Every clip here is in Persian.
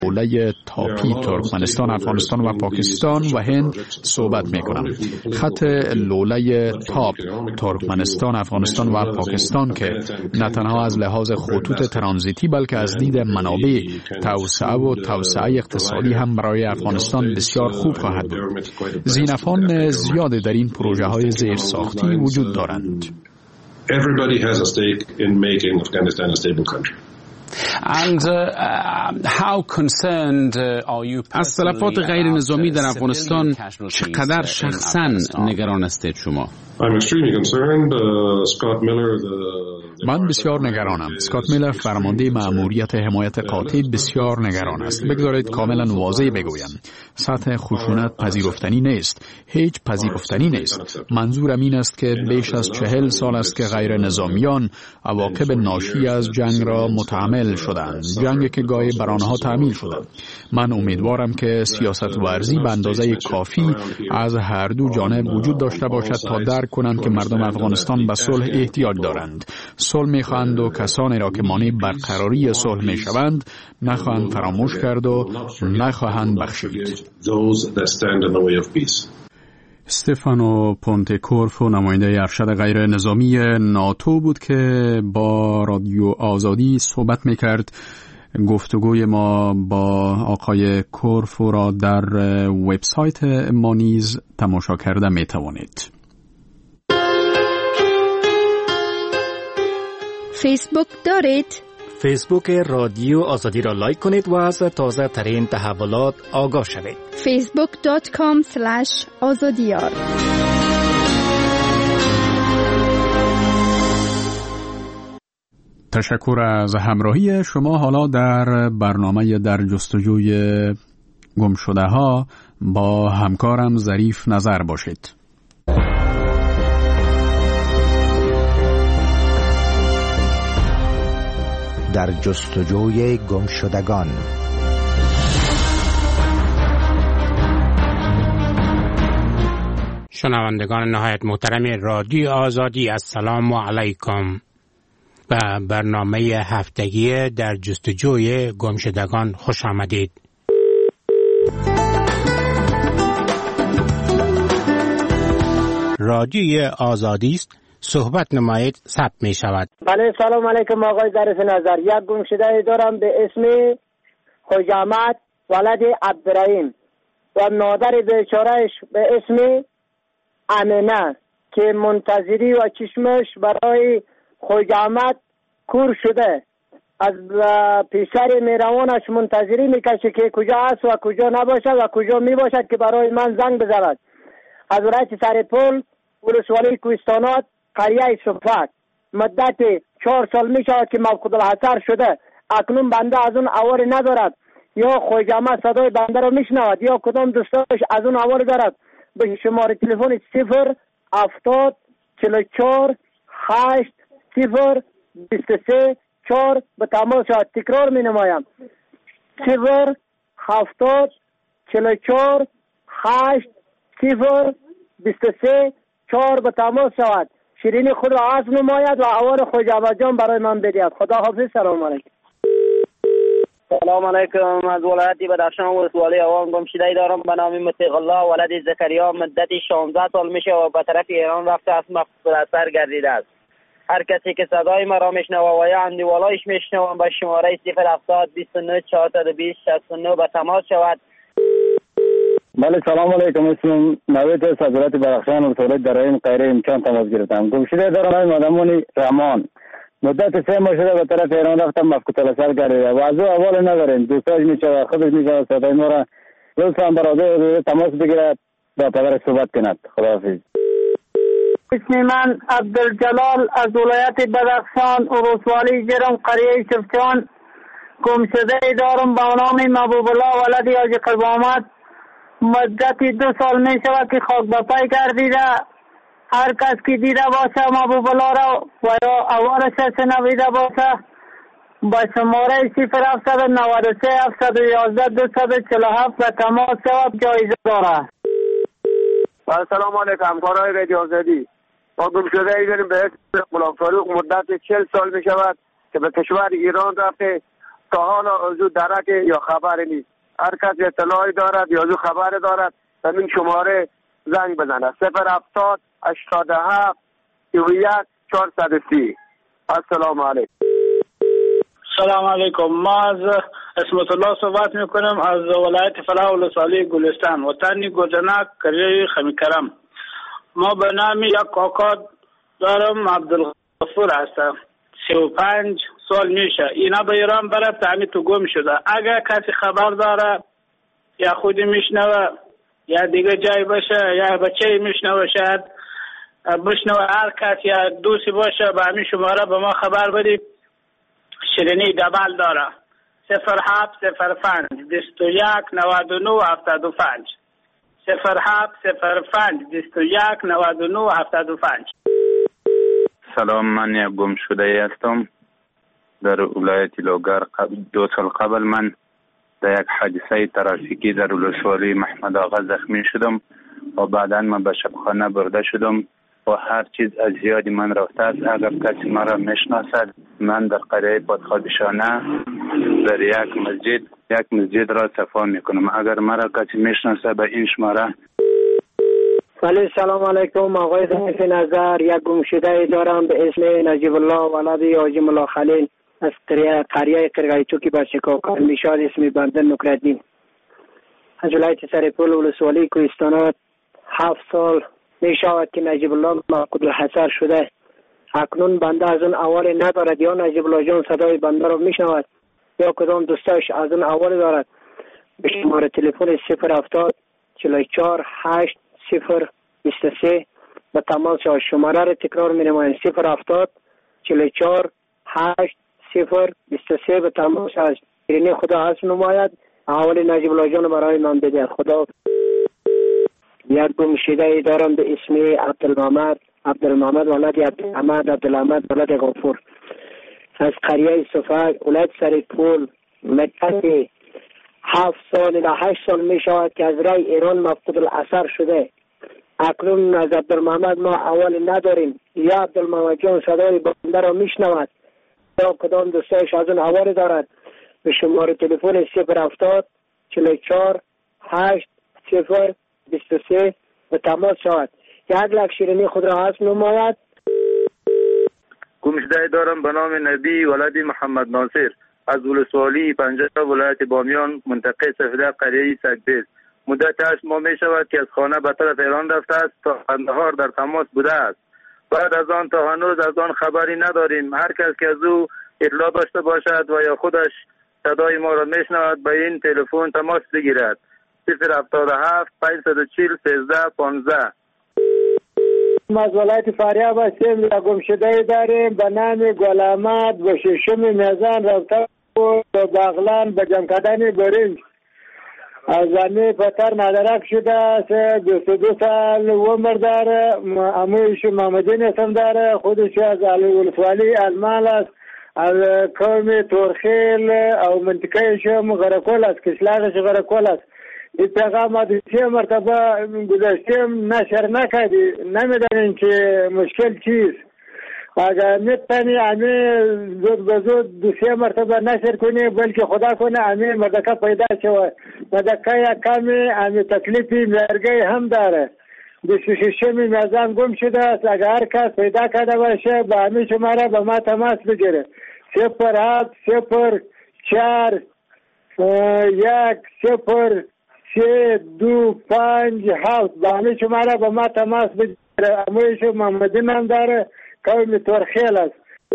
لوله تاپی ترکمنستان، افغانستان و پاکستان و هند صحبت میکنم. خط لوله تاپ ترکمنستان، افغانستان و پاکستان که نه تنها از لحاظ خطوط ترانزیتی بلکه از دید منابع توسعه اقتصادی هم برای افغانستان بسیار خوب خواهد بود. زینفان زیاد در این پروژه های زیرساختی وجود دارند. Everybody has a stake in making Afghanistan a stable country. And how concerned are you از تلفات غیر نظامی در افغانستان چقدر شخصاً نگران هستید شما؟ I'm extremely concerned. Scott Miller, من بسیار نگرانم. اسکات میلر فرمانده مأموریت حمایت قاطع بسیار نگران است. بگذارید کاملا واضح بگویم. سطح خشونت پذیرفتنی نیست. هیچ پذیرفتنی نیست. منظورم این است که بیش از 40 سال است که غیر نظامیان عواقب ناشی از جنگ را متحمل شدند. جنگی که گاهی بر آنها تحمیل شده. من امیدوارم که سیاست ورزی به اندازه کافی از هر دو جانب وجود داشته باشد تا درک کنند که مردم افغانستان به صلح احتیاج دارند. صلح می‌خواهند و کسانی را که مانع برقراری صلح می‌شوند نخواهند فراموش کرد و نخواهند بخشید. استفانو پونتکورفو نماینده ارشد غیر نظامی ناتو بود که با رادیو آزادی صحبت می‌کرد. گفتگوی ما با آقای کورفو را در وبسایت ما نیز تماشا کرده می‌توانید. فیسبوک دارید؟ فیسبوک رادیو آزادی را لایک کنید و از تازه ترین تحولات آگاه شوید. facebook.com/azadiyar. تشکر از همراهی شما. حالا در برنامه در جستجوی گمشده ها با همکارم ظریف نظر باشید. در جستجوی گمشدگان. شنوندگان نهایت محترم رادیو آزادی، السلام علیکم. به برنامه هفتگی در جستجوی گمشدگان خوش آمدید. رادیو آزادی است، صحبت نمایید، ثبت می شود. بله، سلام علیکم آقای ظریف نظر. یک گمشده دارم به اسم حجامت ولد عبدالرحیم و مادر بیچارهش به اسم امینه که منتظری و چشمش برای حجامت کور شده. از پسر میروانش منتظری میکشه که کجا است و کجا نباشد و کجا میباشد که برای من زنگ بزند. از ولایت سرپل، ولسوالی کوهستانات، قریه صفت. مدت 4 سال می شود که موقوف الحصر شده. اکنون بنده از اون اواری ندارد. یا خوجامه صدای بنده را میشنود یا کدام دوستاش از اون اواری دارد. به شماره تلفن 070 44 8 0 23 4 به تماس شود. تکرار می نمایم 070 44 8 0 23 4 به تماس شود. شیرین خود را عزم نماید و اوار خوجامه جان برای من بدهد. خدا حافظ. سلام علیکم. سلام علیکم. از ولایت بدخشان ولسوالی آوان گمشده دارم به نام مطیق الله ولد زکریا. مدت 16 سال میشه و به طرف ایران رفته است، مفقود اثر گردیده است. هر کسی که صدای مرا میشنوه و یا اندیوالایش میشنوه به شماره 070 29 420 69 به تماس شود. بله، سلام علیکم. اسمم نوید است، از ولایت بدخشان ولسوالی در این قیره امکان تماس گرفتم. گمشده دارم مادمون رحمان. مدت 3 ماه شده به طرف ایران رفتم، مفقود الاثر گردیده و از او اول نداریم. دوستاش میشه خودش میشه صدای ما را لطفا برادر تماس بگیرد با پدرش صحبت کند. خداحافظ. اسم من عبدالجلال از ولایت بدخشان ولسوالی جرم قریه شفچان. گمشده دارم با نام محبوب الله ولد حاجی قوامت. مدت 2 سال می شود که خاک به پای گردیده. هر کس که دیده باشه محبوب الله را و یا اوارش شنویده باشه با شماره 0793711 247 به تماس شود. جایزه داره. سلام علیکم همکارای رادیو آزادی. ما گمشده ای داریم به اسم غلام فاروق. مدت 40 سال می شود که به کشور ایران رفته تا حالا از او درک یا خبری نیست. هر کس اطلاعی دارد یا از او خبر دارد به این شماره زنگ بزنه 070 87 31 430. السلام علیکم. سلام علیکم. ما از اسمت الله صحبت میکنم از ولایت فلاح ولسوالی گلستان، وطن گردنک قریه خمیکرم. ما به نام یک کاکا دارم، عبدالغفور هستم. 35 سال میشه. اینا به ایران برای تعمید تو گم شده. اگر کسی خبر داره یا خودی میشنوه یا دیگه جای باشه یا بچه میشنوه، شاید بشنوه، هر کسی یا دوستی باشه به همین شماره به ما خبر بدید. شیرینی دبل داره 0705 21 99 75 0705 21 99 75. سلام، من یک گم شده هستم در ولایت لوگر. 2 سال قبل من در یک حادثه ترافیکی در ولسوالی محمد آقا زخمی شدم و بعدا من به شبخانه برده شدم و هر چیز از زیادی من رفته است. اگر کسی مرا میشناسد، من در قریه پادخادشانه در یک مسجد را صفا میکنم. اگر مرا کسی میشناسد به این شماره. بله، سلام علیکم. آقای ضعیف نظر، یک گمشده دارم به اسم نجیب الله ولد حاجی ملا خلیل از قریه قرقایتو که بر شکاکان میشاد، اسم بنده نکردین، از ولایت سرپول ولسوالی کوهستانات. 7 سال می شود که نجیب الله مفقود الحصر شده. اکنون بنده از اون اول ندارد، یا نجیب الله جان صدای بنده رو می شود یا کدام دوستاش از اون اول دارد. به شماره تلفن 070 44 8 0 23 به تماس شود. شماره رو تکرار می نمایم 070 44 8 0 23 به تماس شود. یعنی خدا حسن نماید، اول نجیب الله جان برای من بده. خدا. یک گمشده دارم به اسم عبدالمحمد ولد عبدالحمد ولد غفور از قریه صفاق ولایت سرپول. مدت 7 سال الی 8 سال می شود که از رای ایران مفقود الاثر شده. اکنون از عبدالمحمد ما اول نداریم، یا عبدالمحمد جان صدای بنده را می شنود یا کدام دوستایش از اون اول دارد. به شماره تلفن 070 44 8 0 23 به تماس شود. یک لک شیرینی خود را حسن نماید. گمشده دارم به نام نبی ولد محمد ناصر از ولسوالی پنجاب ولایت بامیان منطقه سفیده قریه سگبیز. مدت 8 ماه می شود که از خانه به طرف ایران رفته است تا قندهار در تماس بوده است. بعد از آن تا هنوز از آن خبری نداریم. هر کس که از او اطلاع داشته باشد و یا خودش صدای ما را میشنود به این تلفن تماس بگیرد 077 540 13 15. ما از ولایت فاریاب هستیم. یک گمشده داریم به نام گل احمد به 6 میزان رفته و بغلان به جمع کردن برنج از زمین پتر ندرک شده است. 22 سال عمر داره. امویش محمدین اسم داره. خودش از ولسوالی المال است، از قوم تورخیل او منطقه شم غرقول است، کشلاغش غرقول است. این پیغام از 3 مرتبه گذاشتیم نشر نکردی، نمیدانیم که مشکل چیست. اگر میتونی همه زود به زود 2-3 مرتبه نشر کنی، بلکه خدا کنه همه مردکه پیدا شود. مردکه یک کمی همه تکلیفی مرگه هم داره. 26 میزان گم شده است. اگر هر کس پیدا کرده باشه به همه شماره به ما تماس بگیره 07 04 1 0 3 2 5 7 به همه شماره به ما تماس بگیره. امویش محمدین هم داره، قوم تورخیل است.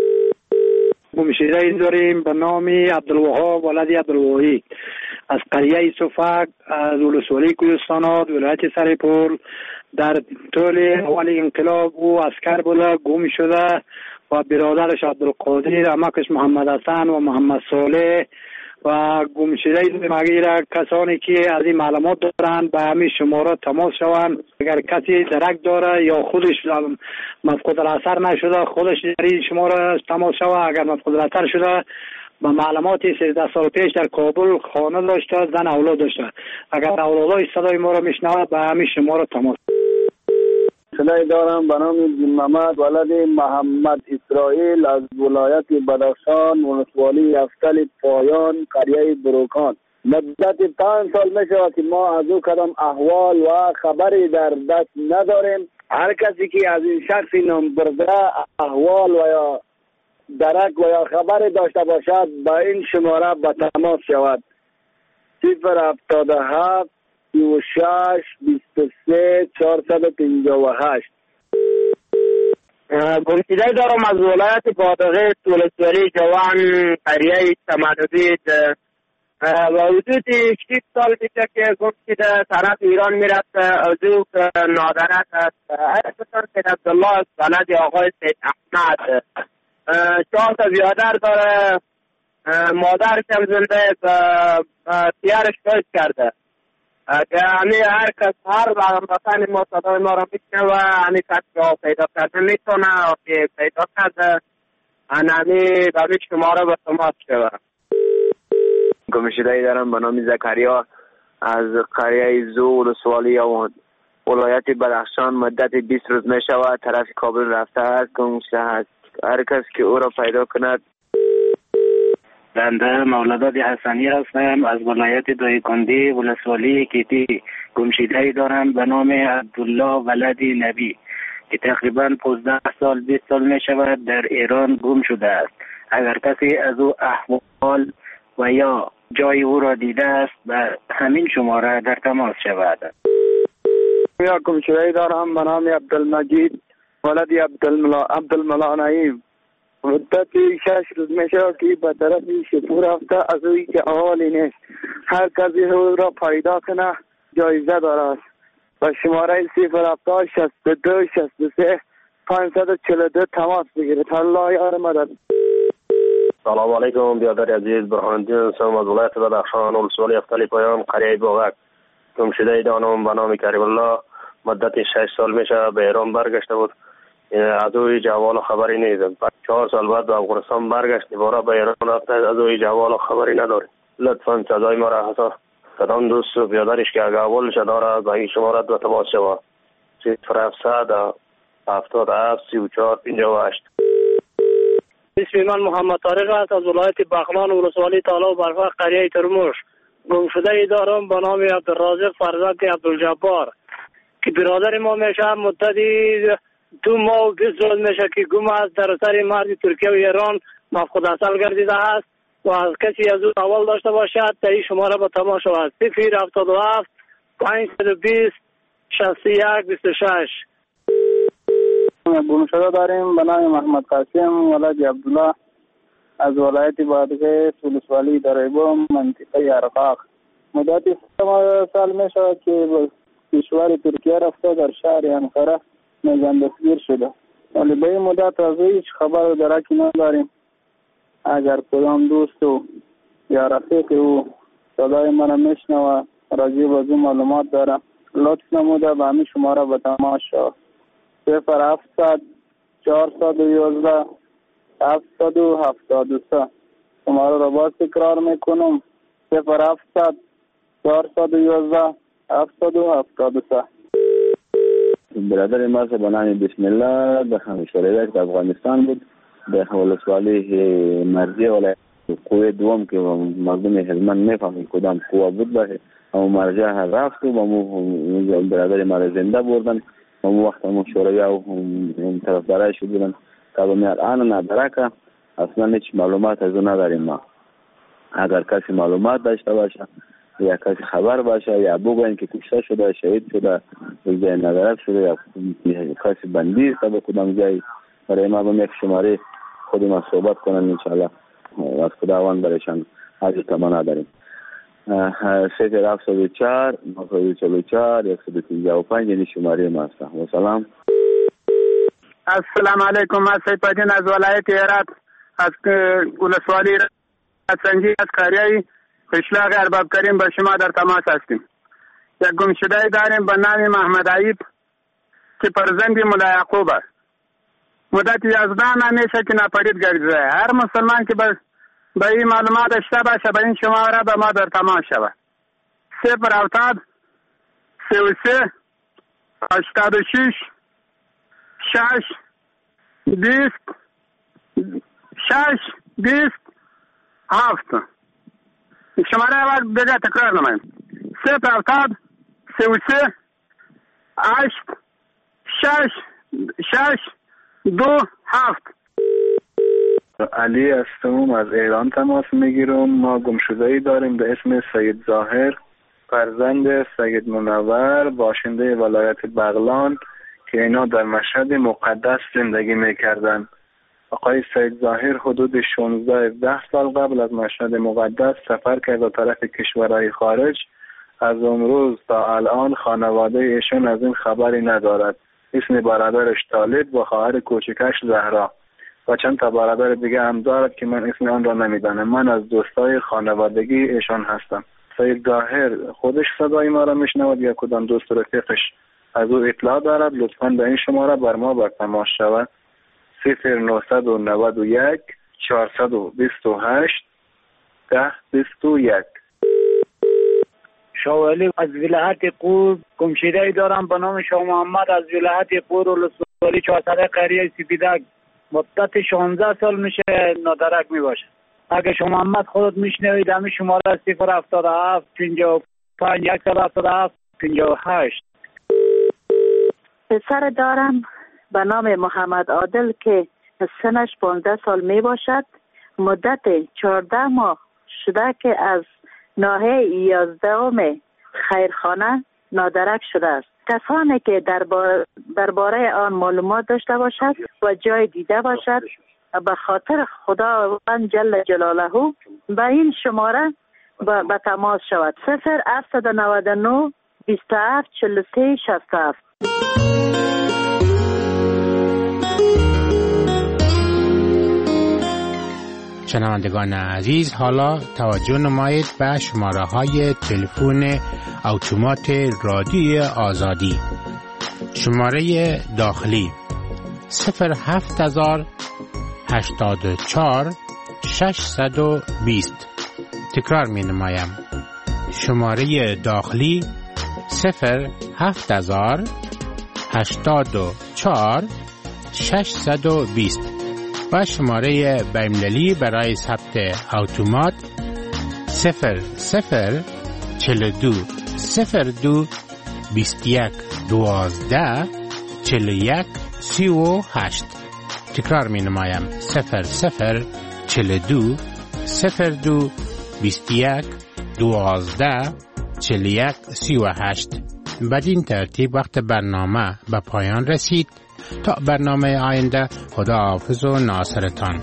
گمشده داریم به نام عبدالوهاب ولد عبدالوهی از قریه صفاق از ولسوالی کوهستانات ولایت سرپول. در طول اول انقلاب او عسکر بوده، گم شده و برادرش عبدالقادر، عمکش محمد حسن و محمد صالح و گمشده مگیر کسانی که از این معلومات دارند به همین شماره تماس شوند. اگر کسی درک داره یا خودش مفقود الاثر نشده خودش در این شماره تماس شود. اگر مفقود الاثر شده به معلومات 13 سال پیش در کابل خانه داشته، زن اولاد داشته، اگر اولادای صدای ما را میشنود به همین شماره تماس. صدای دارم به نام دین محمد ولد محمد اسرائیل از ولایت بدخشان ولسوالی افتل پایان قریه بروکان. مدت 5 سال می شود که ما از او کدام احوال و خبری در دست نداریم. هر کسی که از این شخص نام برده احوال و یا درک و یا خبری داشته باشد با این شماره به تماس شود. 077 36 23 458. گمشده دارم از ولایت بادغیس ولسوالی جوان قریه تمددی و حدود 6 سال میشه که گمشده طرف ایران میرفت. از او نادرک است. اساسا سید عبدالله است ولد آقای سید احمد. 4 تا بیادر داره. مادرش هم زنده پیرش فوت کرده. یعنی هر کس هر وطن ما صدای ما را میکنه و همی کس که پیدا کرده میتونه که پیدا کرده همی به شماره به تماس شود. گمشده‌ای دارم به نام زکریا از قریه زو ولسوالی ولایت بدخشان. مدت 20 روز می شود طرف کابل رفته است. گمشده است. هر کس که او را پیدا کند. بنده مولداد حسنی هستم از ولایت دایکندی ولسوالی کیتی. گمشده‌ای دارم به نام عبدالله ولدی نبی که تقریبا 15 سال 20 سال می شود در ایران گم شده است. اگر کسی از او احوال و یا جای او را دیده است به همین شماره در تماس شود. یا گمشده‌ای دارم به نام عبدالمجید ولدی عبدالملا نعیم. مدت 6 روز می شود که به طرف شپور رفته از اوی که احوالی نیست. هر کسی او را پیدا کنه جایزه دارد. و شماره 070 62 63 542 تماس بگیرید. الله یار مدد. سلام علیکم بیادر عزیز. برهاندین هستم از ولایت بدخشان ولسوالی افتل پایان قریه بوغک. گمشده‌ای دارم به نام کریم الله. مدت 6 سال میشه به ایران برگشته بود. از او هیچ احوال و خبری نیست. 4 سال بعد به افغانستان برگشت. دوباره به ایران رفته. از او هیچ احوال و خبری نداره. لطفاً صدای ما را حسا کدام دوست و بیادرش که اگه احوالش داره به این شماره به تماس شود. 0700 77 34 58. اسم من محمد طارق است از ولایت بغلان ولسوالی تالا و برفق قریه ترموش. گمشده‌ای دارم به نام عبدالرازق فرزند عبدالجبار که برادر ما میشه. مدتی 2 ماه و 20 روز میشه که گم است. در سر مرز ترکیه و ایران مفقود اصل گردیده است و از کسی از او احوال داشته باشد تا این شماره به تماس شود. 077 520 61 26. گمشده داریم به نام محمد قاسم ولد عبدالله از ولایت بادغیس ولسوالی دریبو منطقه ارقاق. مدت 3 سال می شود که به کشور ترکیه رفته. در شهر انقره دستگیر شده. ولی به این مدت از هیچ خبر و درکی نداریم. اگر کدام دوست و یا رفیق او صدای من میشنوه راجع به این معلومات داره لطف نموده به همین شماره به تماس شود. 0700 411 773. شماره را باز تکرار میکنم. 0700 411 773. برادر ما به نام بسم الله به همشهریت افغانستان بود. به ولسوالی مرزی ولایت قوه دوم که مردم هلمند میفهمید کدام قوه بود باشه. اما مرجع رفت و برادر ما زنده بردن. اون وقت همون شورای و طرفدارای شد بودن. تا به الان ندارک اصلا هیچ معلومات از اون نداریم ما. اگر کسی معلومات داشته باشه یا کسی خبر باشه یا بگوین که کشته شده شهید شده جای ندارک شده یا کسی بندی است به کدام جای برای ما به یک شماره خود ما صحبت کنن انشاءالله از خداوند برایشان حاجت تمنا داریم. 0704 944 155 یعنی شماره ما است. و سلام. السلام علیکم. من سید پدین از ولایت هرات از ولسوالی سنجی از قریه قشلاق ارباب کریم با شما در تماس هستیم. یک گمشده‌ای داریم به نام محمد عیب که فرزند ملا یعقوب است. مدت 11 ماه میشه که ناپدید گردیده. هر مسلمان که به این معلومات داشته باشه به این شماره به ما در تماس شود. 070 33 86 شماره اول دیگه تکرار نمایم 070 33 8 6 2 7. علی هستم، از ایران تماس میگیرم. ما گمشده‌ای داریم به اسم سید ظاهر، فرزند سید منور، باشنده ولایت بغلان که اینا در مشهد مقدس زندگی میکردن. آقای سید ظاهر حدود 16-17 سال قبل از مشهد مقدس سفر کرد به طرف کشورهای خارج. از امروز تا الان خانواده ایشون از این خبری ندارد. اسم برادرش طالب و خواهر کوچکش زهرا و چند تا برادر دیگه هم دارد که من اسم آن را نمیدانم. من از دوستای خانوادگی ایشان هستم. سید ظاهر خودش صدای ما را میشنود یا کدام دوست رفیقش از او اطلاع دارد؟ لطفاً به این شماره بر ما بر تماس شود. 0991 428 1021. شاولی از ولایت قور گمشده‌ای دارم به نام شاه محمد از ولایت قور ولسوالی 400 قریه سپیدک. مدت 16 سال میشه نادرک میباشه. اگه شما محمد خودت میشنوید همین شماره 077 55 177 58. پسر دارم به نام محمد عادل که سنش 15 سال می باشد. مدت 14 ماه شده که از ناحیه 11 خیرخانه نادرک شده است. کسانی که درباره آن معلومات داشته باشد و جای دیده باشد به خاطر خداوند جل جلاله به این شماره به تماس شود. 0799 27 43 67. شنوندگان عزیز، حالا توجه نمایید به شماره های تلفن اتومات رادیو آزادی. شماره داخلی 07084 620. تکرار می نمایم. شماره داخلی 07084 620 و شماره بین‌المللی برای ثبت اتومات 0042 02 21 12 41 38. تکرار می نمایم 0042 02 21 12 41 38. بدین ترتیب وقت برنامه به پایان رسید. تا برنامه آینده، خدا حافظ و ناصرتان.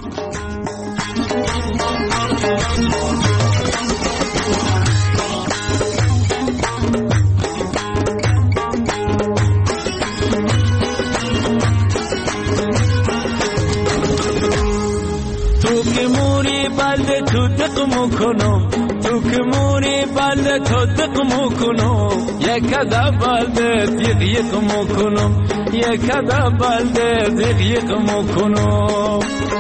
تو که موری بلده تو دقمو کنم، تو که موری بلده تو دقمو کنم، یک عده بلده دیق یقمو کنم، یک عده بلده دیق یقمو کنم.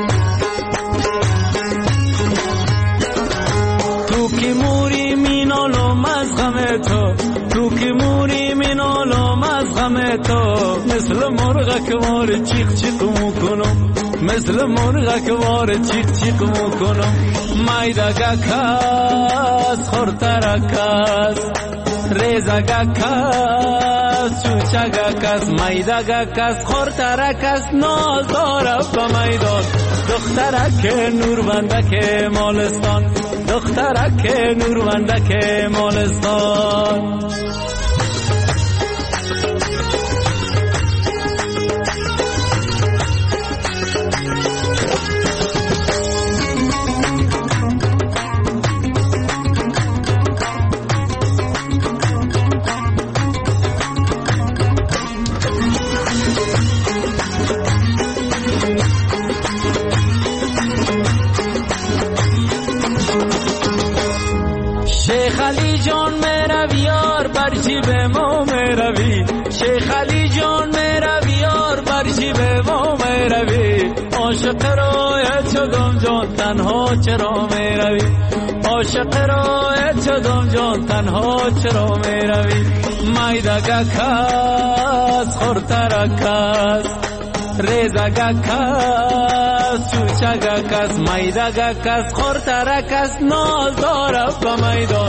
تو که موری مینالم از غم تو، تو که موری مینالم از غم تو، مثل مرغ که وار چیق چیق میکنم، مثل مرغ که وار چیق چیق میکنم. مایدگا کس خورتر کس ریزگا کس چوچگا کس، مایدگا کس خورتر کس ناز داره به میدان. دخترک نوربندک مالستان، دخترک نوربندک مالستان. شیخ علی جان میروی یار بر جیب ما میروی، شیخ علی جان میروی یار بر جیب ما میروی. عاشق رایت شدم جان تنها چرا می روی عاشق رایت شدم جان تنها چرا می روی مایدگا کس خورتر کس ریزگا کس چوچگا کس مایدگا کس خورتر کس ناز داره به میدان